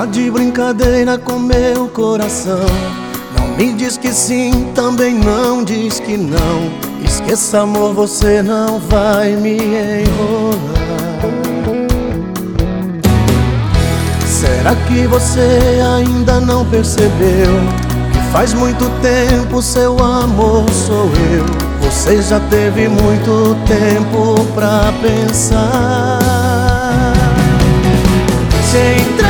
Tá de brincadeira com meu coração. Não me diz que sim, também não diz que não. Esqueça, amor, você não vai me enrolar. Será que você ainda não percebeu que faz muito tempo seu amor sou eu? Você já teve muito tempo pra pensar.